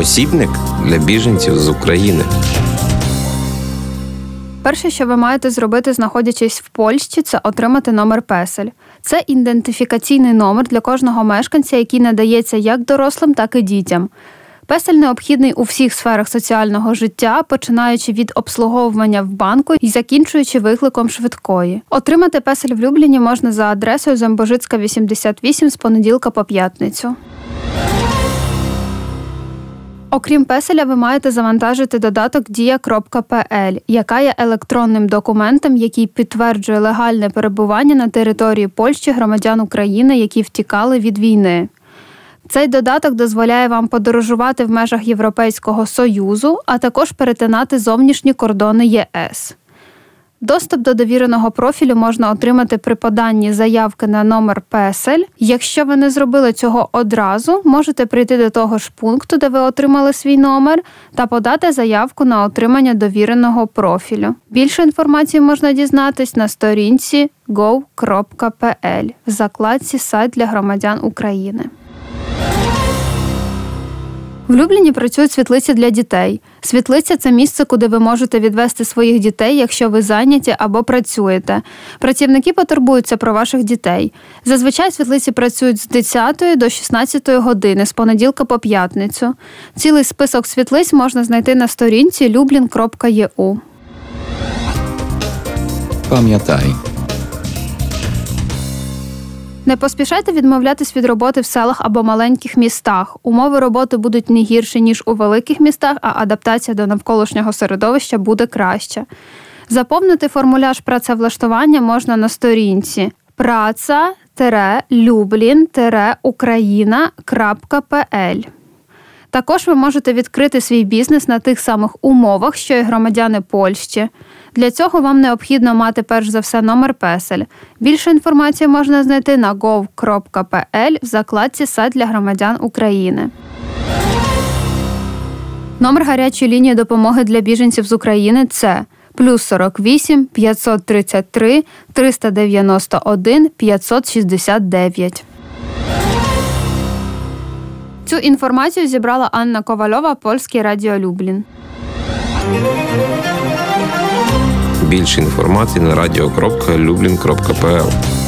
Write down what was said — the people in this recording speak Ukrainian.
посібник для біженців з України. Перше, що ви маєте зробити, знаходячись в Польщі, це отримати номер PESEL. Це ідентифікаційний номер для кожного мешканця, який надається як дорослим, так і дітям. PESEL необхідний у всіх сферах соціального життя, починаючи від обслуговування в банку і закінчуючи викликом швидкої. Отримати PESEL в Любліні можна за адресою Замбожицька, 88 з понеділка по п'ятницю. Окрім PESEL, ви маєте завантажити додаток Dія.pl, яка є електронним документом, який підтверджує легальне перебування на території Польщі громадян України, які втікали від війни. Цей додаток дозволяє вам подорожувати в межах Європейського Союзу, а також перетинати зовнішні кордони ЄС. Доступ до довіреного профілю можна отримати при поданні заявки на номер PESEL. Якщо ви не зробили цього одразу, можете прийти до того ж пункту, де ви отримали свій номер, та подати заявку на отримання довіреного профілю. Більше інформації можна дізнатись на сторінці gov.pl в закладці «Сайт для громадян України». В Любліні працюють світлиці для дітей. Світлиця – це місце, куди ви можете відвести своїх дітей, якщо ви зайняті або працюєте. Працівники потурбуються про ваших дітей. Зазвичай світлиці працюють з 10 до 16 години, з понеділка по п'ятницю. Цілий список світлиць можна знайти на сторінці lublin.eu. Пам'ятай. Не поспішайте відмовлятись від роботи в селах або маленьких містах. Умови роботи будуть не гірші, ніж у великих містах, а адаптація до навколишнього середовища буде краща. Заповнити формуляр працевлаштування можна на сторінці praca-lublin-ukraina.pl. Також ви можете відкрити свій бізнес на тих самих умовах, що й громадяни Польщі. Для цього вам необхідно мати перш за все номер PESEL. Більше інформації можна знайти на gov.pl в закладці «Сайт для громадян України». Номер гарячої лінії допомоги для біженців з України – це +48 533 391 569. Цю інформацію зібрала Анна Ковальова, Польське радіо Люблін. Більше інформації на radio.lublin.pl.